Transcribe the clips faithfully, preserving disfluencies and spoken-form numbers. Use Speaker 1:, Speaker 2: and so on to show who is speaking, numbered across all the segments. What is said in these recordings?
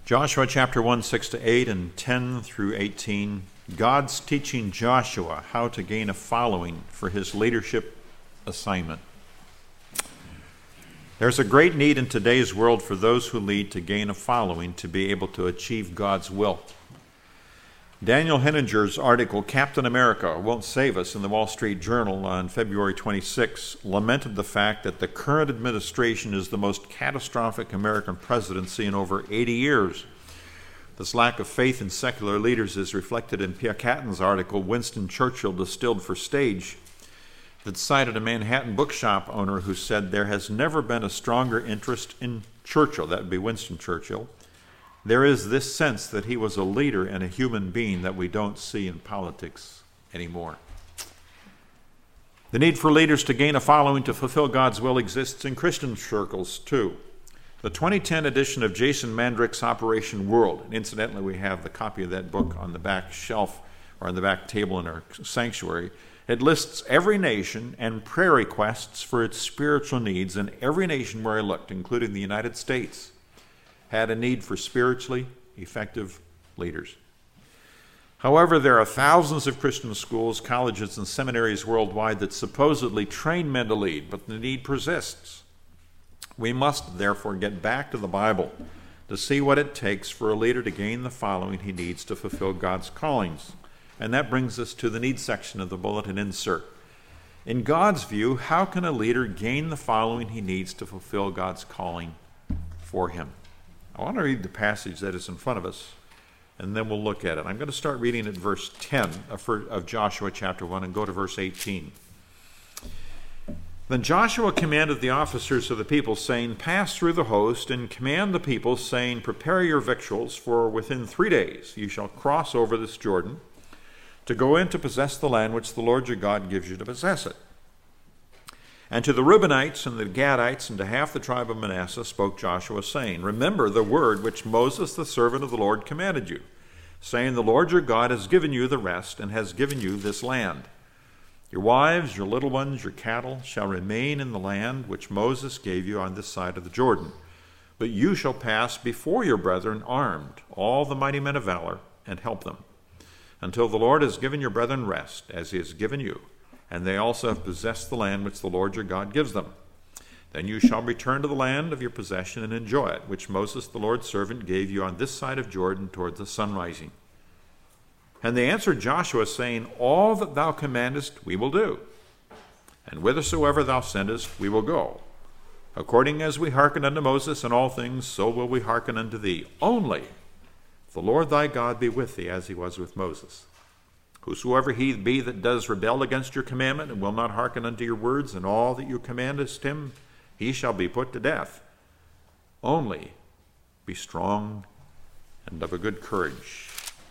Speaker 1: Joshua chapter one, six to eight and ten through eighteen. God's teaching Joshua how to gain a following for his leadership assignment. There's a great need in today's world for those who lead to gain a following to be able to achieve God's will. Daniel Henninger's article, Captain America Won't Save Us, in the Wall Street Journal on February twenty-sixth, lamented the fact that the current administration is the most catastrophic American presidency in over eighty years. This lack of faith in secular leaders is reflected in Pierre Catton's article, Winston Churchill Distilled for Stage, that cited a Manhattan bookshop owner who said there has never been a stronger interest in Churchill, that would be Winston Churchill. There is this sense that he was a leader and a human being that we don't see in politics anymore. The need for leaders to gain a following to fulfill God's will exists in Christian circles too. The twenty ten edition of Jason Mandrick's Operation World, and incidentally we have the copy of that book on the back shelf or on the back table in our sanctuary. It lists every nation and prayer requests for its spiritual needs, and every nation where I looked, including the United States, had a need for spiritually effective leaders. However, there are thousands of Christian schools, colleges, and seminaries worldwide that supposedly train men to lead, but the need persists. We must therefore get back to the Bible to see what it takes for a leader to gain the following he needs to fulfill God's callings. And that brings us to the needs section of the bulletin insert. In God's view, how can a leader gain the following he needs to fulfill God's calling for him? I want to read the passage that is in front of us, and then we'll look at it. I'm going to start reading at verse ten of Joshua chapter one and go to verse eighteen. Then Joshua commanded the officers of the people, saying, Pass through the host, and command the people, saying, Prepare your victuals, for within three days you shall cross over this Jordan, to go in to possess the land which the Lord your God gives you to possess it. And to the Reubenites and the Gadites and to half the tribe of Manasseh spoke Joshua, saying, Remember the word which Moses the servant of the Lord commanded you, saying, The Lord your God has given you the rest and has given you this land. Your wives, your little ones, your cattle shall remain in the land which Moses gave you on this side of the Jordan. But you shall pass before your brethren armed, all the mighty men of valor, and help them, until the Lord has given your brethren rest, as he has given you, and they also have possessed the land which the Lord your God gives them. Then you shall return to the land of your possession and enjoy it, which Moses the Lord's servant gave you on this side of Jordan toward the sun rising. And they answered Joshua, saying, All that thou commandest we will do, and whithersoever thou sendest we will go. According as we hearken unto Moses in all things, so will we hearken unto thee. Only the Lord thy God be with thee, as he was with Moses. Whosoever he be that does rebel against your commandment, and will not hearken unto your words, and all that you commandest him, he shall be put to death. Only be strong and of a good courage.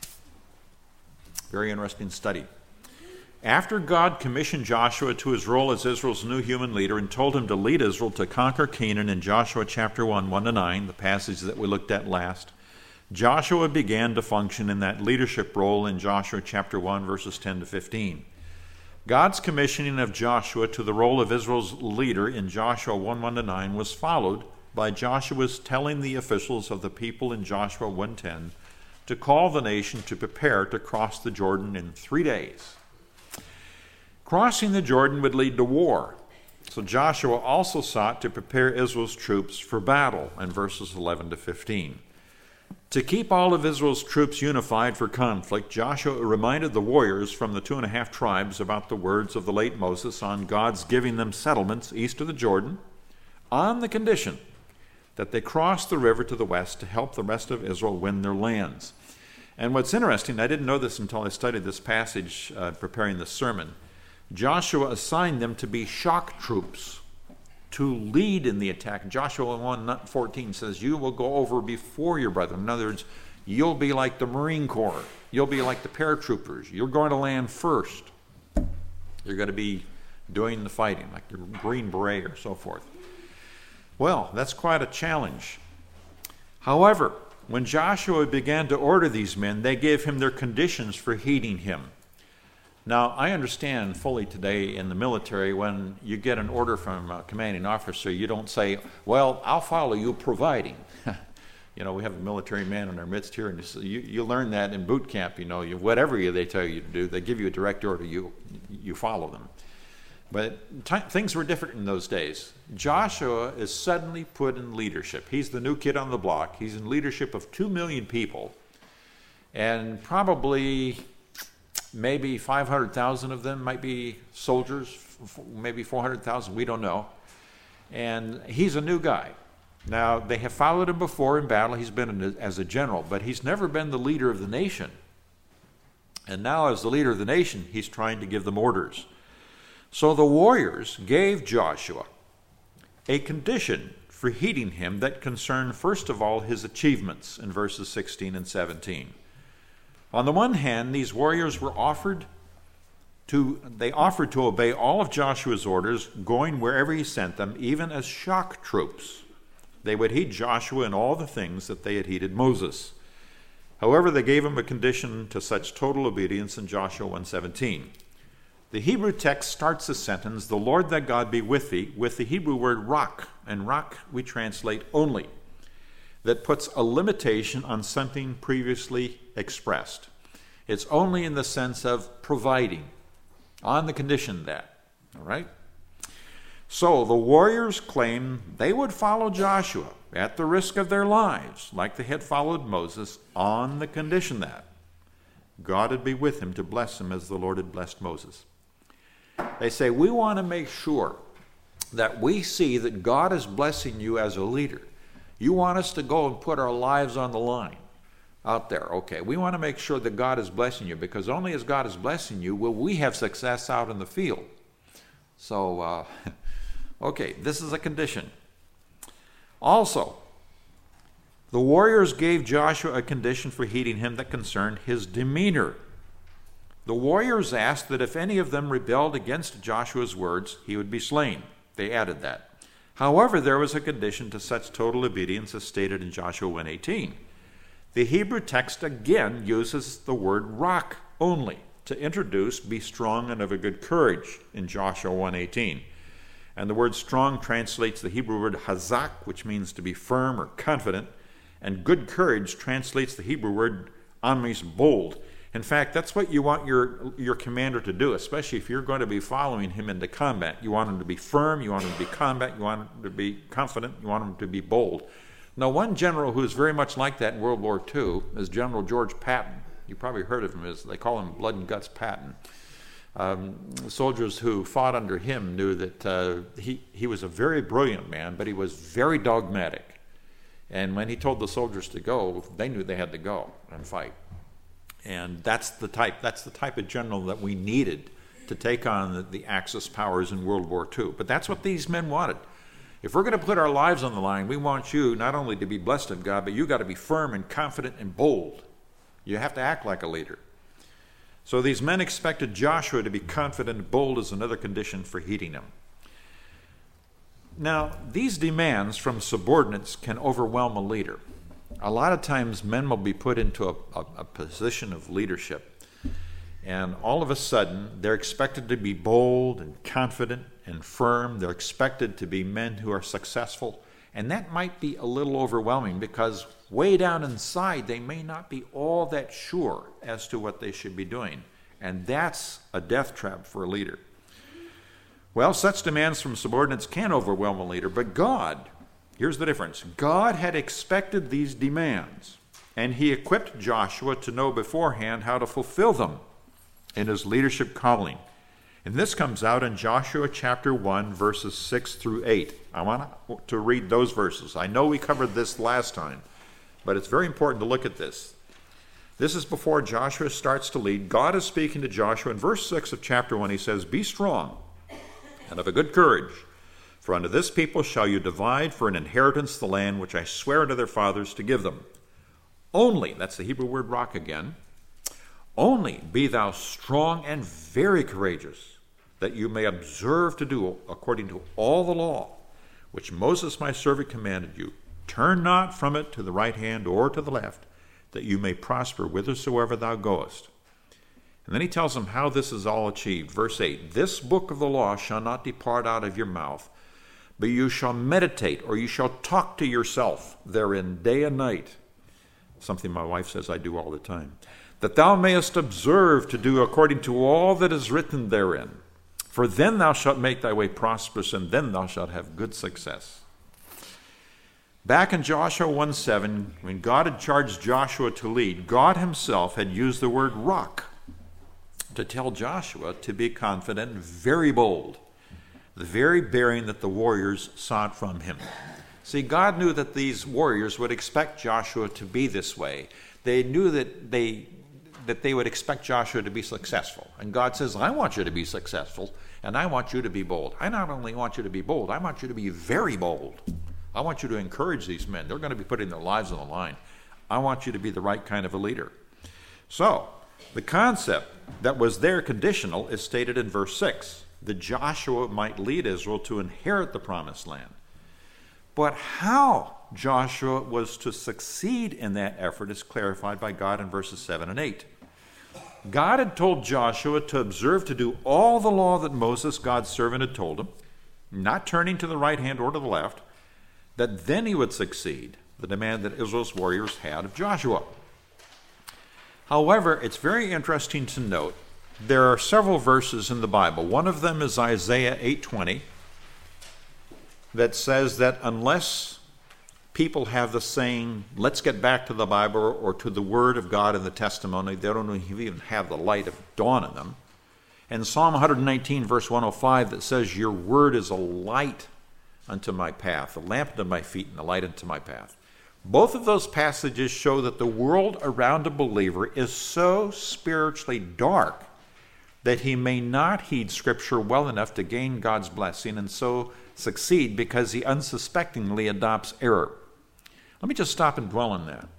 Speaker 1: Very interesting study. After God commissioned Joshua to his role as Israel's new human leader and told him to lead Israel to conquer Canaan in Joshua chapter one, one to nine, the passage that we looked at last, Joshua began to function in that leadership role in Joshua chapter one, verses ten to fifteen. God's commissioning of Joshua to the role of Israel's leader in Joshua one, one to nine was followed by Joshua's telling the officials of the people in Joshua one ten to call the nation to prepare to cross the Jordan in three days. Crossing the Jordan would lead to war, so Joshua also sought to prepare Israel's troops for battle in verses eleven to fifteen. To keep all of Israel's troops unified for conflict, Joshua reminded the warriors from the two and a half tribes about the words of the late Moses on God's giving them settlements east of the Jordan, on the condition that they cross the river to the west to help the rest of Israel win their lands. And what's interesting, I didn't know this until I studied this passage uh, preparing this sermon, Joshua assigned them to be shock troops to lead in the attack. Joshua one fourteen says, you will go over before your brethren. In other words, you'll be like the Marine Corps. You'll be like the paratroopers. You're going to land first. You're going to be doing the fighting, like the Green Beret or so forth. Well, that's quite a challenge. However, when Joshua began to order these men, they gave him their conditions for heeding him. Now, I understand fully today in the military, when you get an order from a commanding officer, you don't say, well, I'll follow you providing. You know, we have a military man in our midst here, and you, you learn that in boot camp. You know, you, whatever you, they tell you to do, they give you a direct order, you, you follow them. But t- things were different in those days. Joshua is suddenly put in leadership. He's the new kid on the block. He's in leadership of two million people, and probably maybe five hundred thousand of them might be soldiers, f- maybe four hundred thousand, we don't know. And he's a new guy. Now, they have followed him before in battle. He's been in a, as a general, but he's never been the leader of the nation. And now, as the leader of the nation, he's trying to give them orders. So the warriors gave Joshua a condition for heeding him that concerned, first of all, his achievements in verses sixteen and seventeen. On the one hand, these warriors were offered to, they offered to obey all of Joshua's orders, going wherever he sent them, even as shock troops. They would heed Joshua in all the things that they had heeded Moses. However, they gave him a condition to such total obedience in Joshua one seventeen. The Hebrew text starts the sentence, "The Lord thy God be with thee," with the Hebrew word rak, and rak we translate only. That puts a limitation on something previously expressed. It's only in the sense of providing, on the condition that, all right? So the warriors claim they would follow Joshua at the risk of their lives, like they had followed Moses, on the condition that God would be with him to bless him as the Lord had blessed Moses. They say, we want to make sure that we see that God is blessing you as a leader. You want us to go and put our lives on the line out there. Okay, we want to make sure that God is blessing you, because only as God is blessing you will we have success out in the field. So, uh, okay, this is a condition. Also, the warriors gave Joshua a condition for heeding him that concerned his demeanor. The warriors asked that if any of them rebelled against Joshua's words, he would be slain. They added that. However, there was a condition to such total obedience as stated in Joshua one eighteen. The Hebrew text again uses the word rak only to introduce be strong and of a good courage in Joshua one eighteen. And the word strong translates the Hebrew word hazak, which means to be firm or confident, and good courage translates the Hebrew word amis, bold. In fact, that's what you want your, your commander to do, especially if you're going to be following him into combat. You want him to be firm, you want him to be combat, you want him to be confident, you want him to be bold. Now, one general who is very much like that in World War Two is General George Patton. You probably heard of him. As they call him Blood and Guts Patton. Um, soldiers who fought under him knew that uh, he, he was a very brilliant man, but he was very dogmatic. And when he told the soldiers to go, they knew they had to go and fight. And that's the type, that's the type of general that we needed to take on the, the Axis powers in World War Two. But that's what these men wanted. If we're going to put our lives on the line, we want you not only to be blessed of God, but you got to be firm and confident and bold. You have to act like a leader. So these men expected Joshua to be confident and bold as another condition for heeding him. Now, these demands from subordinates can overwhelm a leader. A lot of times men will be put into a, a, a position of leadership, and all of a sudden they're expected to be bold and confident and firm. They're expected to be men who are successful, and that might be a little overwhelming because way down inside they may not be all that sure as to what they should be doing, and that's a death trap for a leader. Well, such demands from subordinates can overwhelm a leader, but God, here's the difference. God had expected these demands, and he equipped Joshua to know beforehand how to fulfill them in his leadership calling. And this comes out in Joshua chapter one, verses six through eight. I want to read those verses. I know we covered this last time, but it's very important to look at this. This is before Joshua starts to lead. God is speaking to Joshua. In verse six of chapter one, he says, "Be strong and of a good courage, for unto this people shall you divide for an inheritance the land which I swear unto their fathers to give them. Only," that's the Hebrew word rock again, "only be thou strong and very courageous, that you may observe to do according to all the law which Moses my servant commanded you. Turn not from it to the right hand or to the left, that you may prosper whithersoever thou goest." And then he tells them how this is all achieved. Verse eight, "This book of the law shall not depart out of your mouth, but you shall meditate, or you shall talk to yourself therein day and night. Something my wife says I do all the time. That thou mayest observe to do according to all that is written therein. For then thou shalt make thy way prosperous, and then thou shalt have good success. Back in Joshua one seven, when God had charged Joshua to lead, God himself had used the word rock to tell Joshua to be confident and very bold, the very bearing that the warriors sought from him. See, God knew that these warriors would expect Joshua to be this way. They knew that they that they would expect Joshua to be successful. And God says, I want you to be successful, and I want you to be bold. I not only want you to be bold, I want you to be very bold. I want you to encourage these men. They're going to be putting their lives on the line. I want you to be the right kind of a leader. So, the concept that was there conditional is stated in verse six, that Joshua might lead Israel to inherit the promised land. But how Joshua was to succeed in that effort is clarified by God in verses seven and eight. God had told Joshua to observe to do all the law that Moses, God's servant, had told him, not turning to the right hand or to the left, that then he would succeed, the demand that Israel's warriors had of Joshua. However, it's very interesting to note there are several verses in the Bible. One of them is Isaiah eight twenty that says that unless people have the saying, let's get back to the Bible or to the Word of God and the testimony, they don't even have the light of dawn in them. And Psalm one nineteen, verse one oh five, that says, your word is a light unto my path, a lamp unto my feet, and a light unto my path. Both of those passages show that the world around a believer is so spiritually dark that he may not heed Scripture well enough to gain God's blessing and so succeed because he unsuspectingly adopts error. Let me just stop and dwell on that.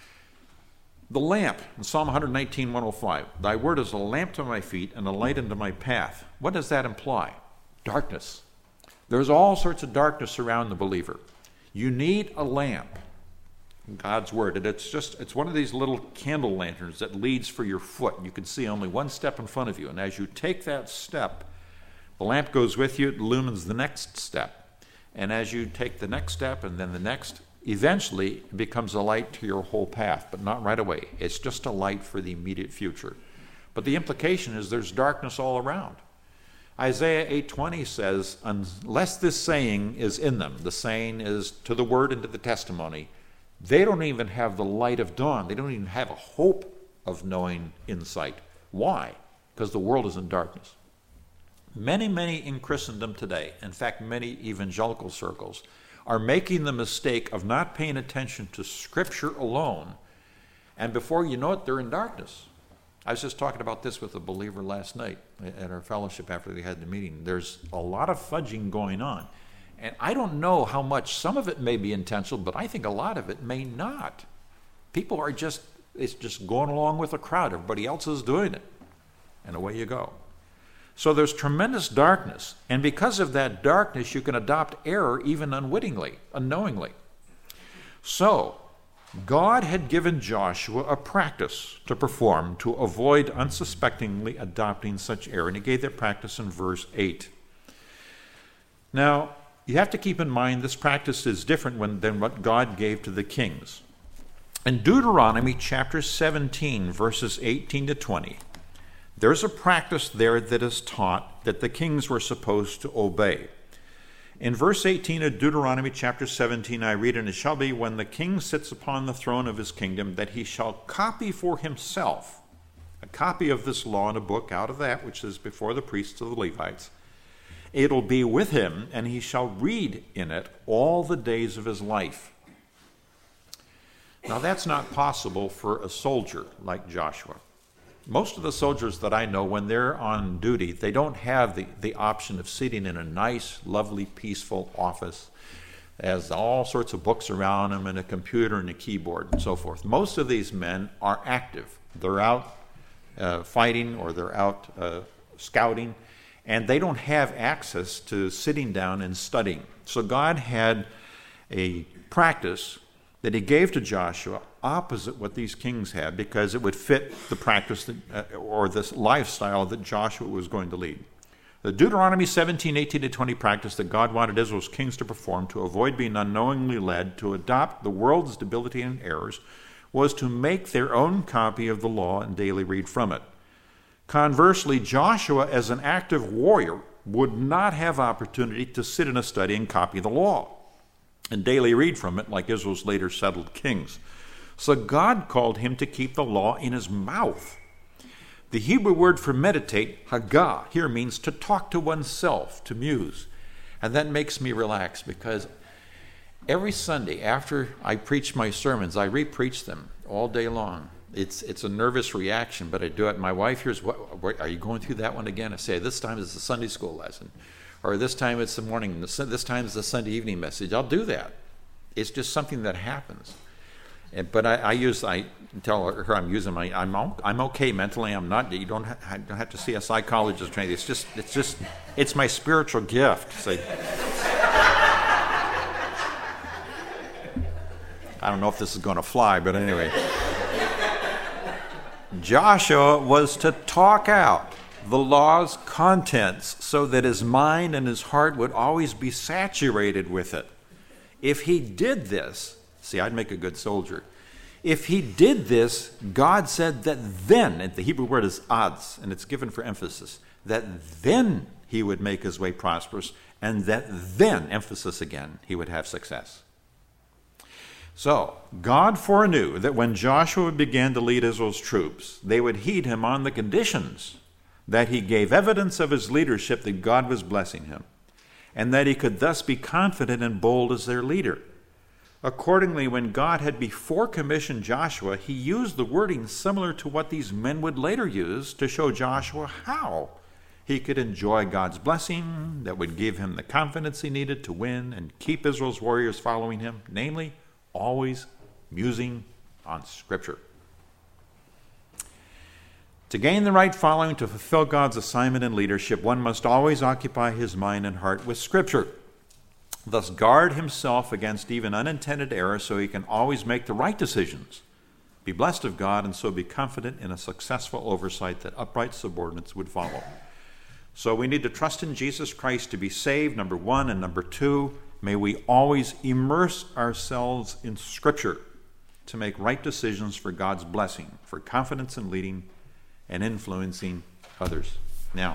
Speaker 1: The lamp, in Psalm one nineteen, one oh five, thy word is a lamp to my feet and a light unto my path. What does that imply? Darkness. There's all sorts of darkness around the believer. You need a lamp, God's word, and it's just it's one of these little candle lanterns that leads for your foot. You can see only one step in front of you, and as you take that step, the lamp goes with you, it illumines the next step. And as you take the next step and then the next, eventually it becomes a light to your whole path, but not right away. It's just a light for the immediate future. But the implication is there's darkness all around. Isaiah eight twenty says, unless this saying is in them, the saying is to the word and to the testimony, they don't even have the light of dawn. They don't even have a hope of knowing insight. Why? Because the world is in darkness. Many, many in Christendom today, in fact, many evangelical circles, are making the mistake of not paying attention to Scripture alone, and before you know it, they're in darkness. I was just talking about this with a believer last night at our fellowship after they had the meeting. There's a lot of fudging going on. And I don't know how much, some of it may be intentional, but I think a lot of it may not. People are just, it's just going along with the crowd. Everybody else is doing it. And away you go. So there's tremendous darkness. And because of that darkness, you can adopt error even unwittingly, unknowingly. So, God had given Joshua a practice to perform to avoid unsuspectingly adopting such error. And he gave that practice in verse eight. Now, you have to keep in mind this practice is different when, than what God gave to the kings. In Deuteronomy chapter seventeen, verses eighteen to twenty, there's a practice there that is taught that the kings were supposed to obey. In verse eighteen of Deuteronomy chapter seventeen, I read, and it shall be when the king sits upon the throne of his kingdom that he shall copy for himself a copy of this law in a book out of that which is before the priests of the Levites. It'll be with him, and he shall read in it all the days of his life. Now that's not possible for a soldier like Joshua. Most of the soldiers that I know, when they're on duty, they don't have the, the option of sitting in a nice, lovely, peaceful office. There's all sorts of books around them and a computer and a keyboard and so forth. Most of these men are active. They're out uh, fighting or they're out uh, scouting, and they don't have access to sitting down and studying. So God had a practice that he gave to Joshua opposite what these kings had, because it would fit the practice that, uh, or this lifestyle that Joshua was going to lead. The Deuteronomy seventeen, eighteen to twenty practice that God wanted Israel's kings to perform to avoid being unknowingly led to adopt the world's debility and errors was to make their own copy of the law and daily read from it. Conversely, Joshua, as an active warrior, would not have opportunity to sit in a study and copy the law and daily read from it like Israel's later settled kings. So God called him to keep the law in his mouth. The Hebrew word for meditate, hagah, here means to talk to oneself, to muse. And that makes me relax because every Sunday after I preach my sermons, I re-preach them all day long. It's it's a nervous reaction, but I do it. My wife hears, what, what, are you going through that one again? I say, this time it's a Sunday school lesson. Or this time it's the morning, this time it's the Sunday evening message. I'll do that. It's just something that happens. And, but I, I use, I tell her I'm using my, I'm I'm okay mentally. I'm not. You don't, ha, I don't have to see a psychologist or anything. It's just, it's just, it's my spiritual gift. So, I don't know if this is going to fly, but anyway. Joshua was to talk out the law's contents so that his mind and his heart would always be saturated with it. If he did this, see, I'd make a good soldier. If he did this, God said that then, and the Hebrew word is adz, and it's given for emphasis, that then he would make his way prosperous, and that then, emphasis again, he would have success. So, God foreknew that when Joshua began to lead Israel's troops, they would heed him on the conditions that he gave evidence of his leadership that God was blessing him, and that he could thus be confident and bold as their leader. Accordingly, when God had before commissioned Joshua, he used the wording similar to what these men would later use to show Joshua how he could enjoy God's blessing that would give him the confidence he needed to win and keep Israel's warriors following him, namely, always musing on Scripture. To gain the right following to fulfill God's assignment in leadership, one must always occupy his mind and heart with Scripture. Thus guard himself against even unintended error so he can always make the right decisions, be blessed of God, and so be confident in a successful oversight that upright subordinates would follow. So we need to trust in Jesus Christ to be saved, number one, and number two, may we always immerse ourselves in Scripture to make right decisions for God's blessing, for confidence in leading and influencing others. Now,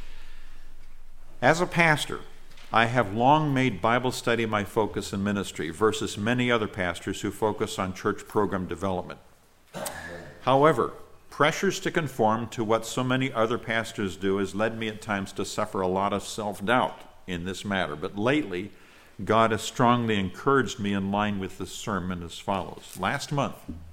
Speaker 1: as a pastor, I have long made Bible study my focus in ministry versus many other pastors who focus on church program development. However, pressures to conform to what so many other pastors do has led me at times to suffer a lot of self-doubt in this matter. But lately, God has strongly encouraged me in line with this sermon as follows. Last month,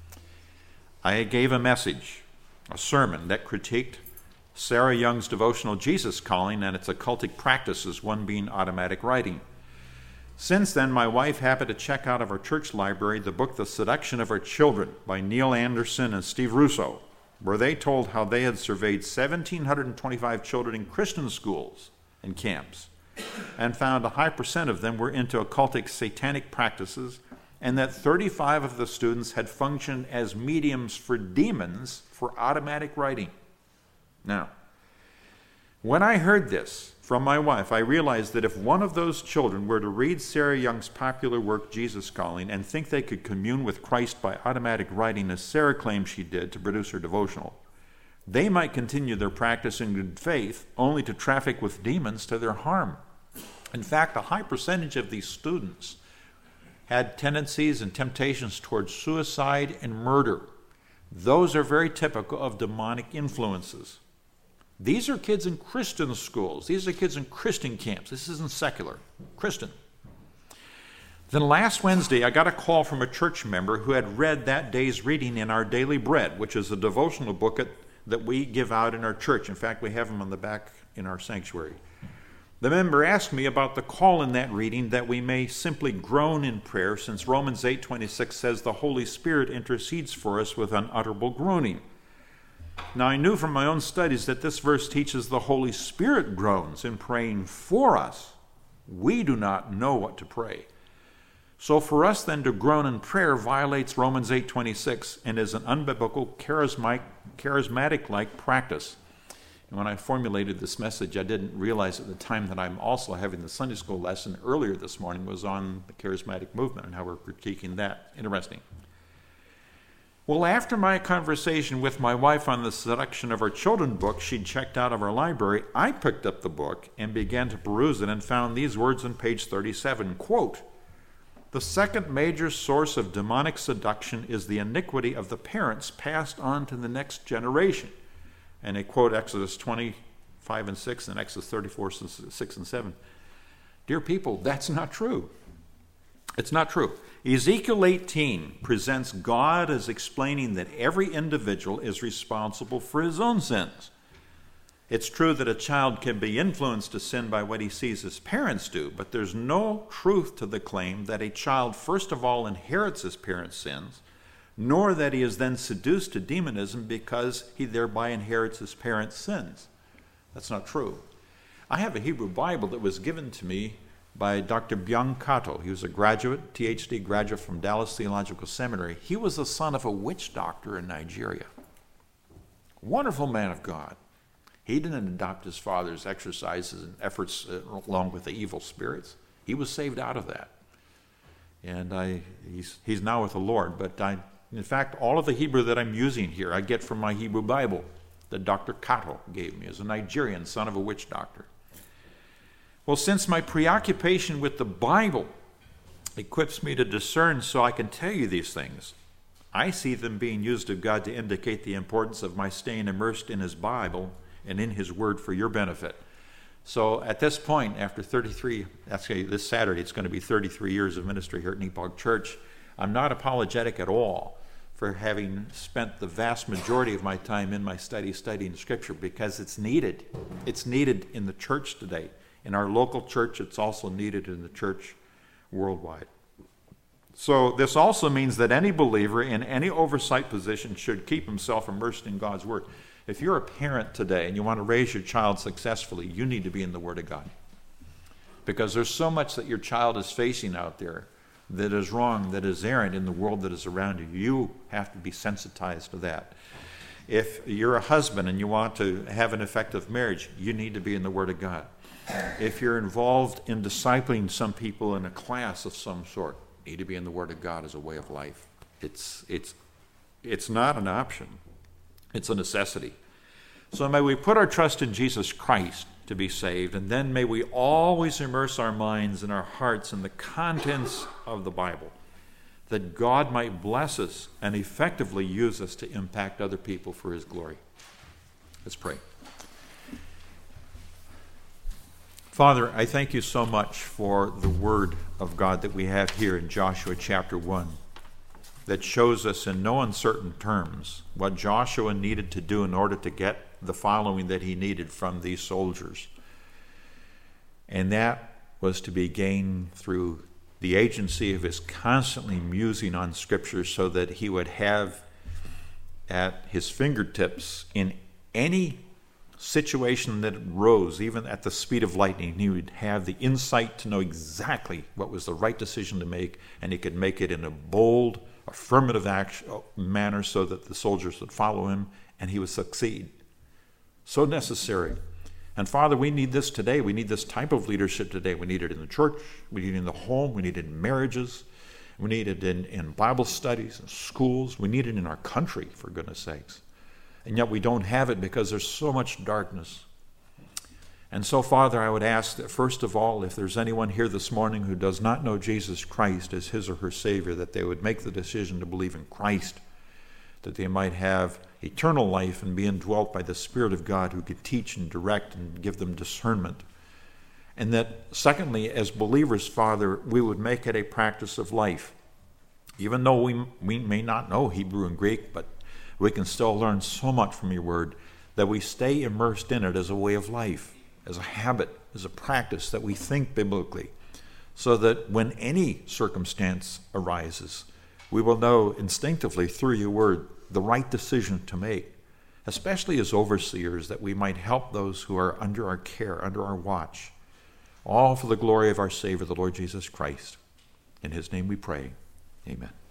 Speaker 1: I gave a message, a sermon that critiqued Sarah Young's devotional Jesus Calling and its occultic practices, one being automatic writing. Since then, my wife happened to check out of our church library the book The Seduction of Our Children by Neil Anderson and Steve Russo, where they told how they had surveyed one thousand seven hundred twenty-five children in Christian schools and camps and found a high percent of them were into occultic satanic practices, and that thirty-five of the students had functioned as mediums for demons for automatic writing. Now, when I heard this from my wife, I realized that if one of those children were to read Sarah Young's popular work, Jesus Calling, and think they could commune with Christ by automatic writing, as Sarah claimed she did to produce her devotional, they might continue their practice in good faith, only to traffic with demons to their harm. In fact, a high percentage of these students had tendencies and temptations towards suicide and murder. Those are very typical of demonic influences. These are kids in Christian schools. These are kids in Christian camps. This isn't secular, Christian. Then last Wednesday, I got a call from a church member who had read that day's reading in our Daily Bread, which is a devotional book that we give out in our church. In fact, we have them on the back in our sanctuary. The member asked me about the call in that reading that we may simply groan in prayer, since Romans eight twenty-six says the Holy Spirit intercedes for us with unutterable groaning. Now, I knew from my own studies that this verse teaches the Holy Spirit groans in praying for us. We do not know what to pray. So for us then to groan in prayer violates Romans eight twenty-six and is an unbiblical, charismatic-like practice. And when I formulated this message, I didn't realize at the time that I'm also having the Sunday school lesson earlier this morning was on the charismatic movement and how we're critiquing that. Interesting. Well, after my conversation with my wife on the selection of our children's book she'd checked out of our library, I picked up the book and began to peruse it and found these words on page thirty-seven, quote, "The second major source of demonic seduction is the iniquity of the parents passed on to the next generation." And they quote Exodus twenty-five and six and Exodus thirty-four, six and seven. Dear people, that's not true. It's not true. Ezekiel eighteen presents God as explaining that every individual is responsible for his own sins. It's true that a child can be influenced to sin by what he sees his parents do, but there's no truth to the claim that a child first of all inherits his parents' sins, nor that he is then seduced to demonism because he thereby inherits his parents' sins. That's not true. I have a Hebrew Bible that was given to me by Doctor Byung Kato. He was a graduate, T H D graduate from Dallas Theological Seminary. He was the son of a witch doctor in Nigeria. Wonderful man of God. He didn't adopt his father's exercises and efforts uh, along with the evil spirits. He was saved out of that. And I, he's, he's now with the Lord. But I, in fact, all of the Hebrew that I'm using here, I get from my Hebrew Bible that Doctor Kato gave me as a Nigerian son of a witch doctor. Well, since my preoccupation with the Bible equips me to discern so I can tell you these things, I see them being used of God to indicate the importance of my staying immersed in his Bible and in his word for your benefit. So at this point, after thirty-three, actually this Saturday, it's going to be thirty-three years of ministry here at Nepog Church, I'm not apologetic at all for having spent the vast majority of my time in my study studying Scripture, because it's needed. It's needed in the church today. In our local church, it's also needed in the church worldwide. So this also means that any believer in any oversight position should keep himself immersed in God's Word. If you're a parent today and you want to raise your child successfully, you need to be in the Word of God. Because there's so much that your child is facing out there that is wrong, that is errant in the world that is around you. You have to be sensitized to that. If you're a husband and you want to have an effective marriage, you need to be in the Word of God. If you're involved in discipling some people in a class of some sort, you need to be in the Word of God as a way of life. It's, it's, it's not an option. It's a necessity. So may we put our trust in Jesus Christ to be saved, and then may we always immerse our minds and our hearts in the contents of the Bible, that God might bless us and effectively use us to impact other people for his glory. Let's pray. Father, I thank you so much for the word of God that we have here in Joshua chapter one, that shows us in no uncertain terms what Joshua needed to do in order to get the following that he needed from these soldiers. And that was to be gained through the agency of his constantly musing on Scripture, so that he would have at his fingertips in any situation that arose, even at the speed of lightning, he would have the insight to know exactly what was the right decision to make, and he could make it in a bold, affirmative action, manner so that the soldiers would follow him and he would succeed. So necessary. And Father, we need this today. We need this type of leadership today. We need it in the church. We need it in the home. We need it in marriages. We need it in, in Bible studies and schools. We need it in our country, for goodness sakes. And yet we don't have it because there's so much darkness. And so, Father, I would ask that first of all, if there's anyone here this morning who does not know Jesus Christ as his or her Savior, that they would make the decision to believe in Christ, that they might have eternal life and be indwelt by the Spirit of God, who could teach and direct and give them discernment. And that, secondly, as believers, Father, we would make it a practice of life. Even though we, we may not know Hebrew and Greek, but we can still learn so much from your word, that we stay immersed in it as a way of life, as a habit, as a practice, that we think biblically, so that when any circumstance arises, we will know instinctively through your word the right decision to make, especially as overseers, that we might help those who are under our care, under our watch, all for the glory of our Savior, the Lord Jesus Christ. In his name we pray. Amen.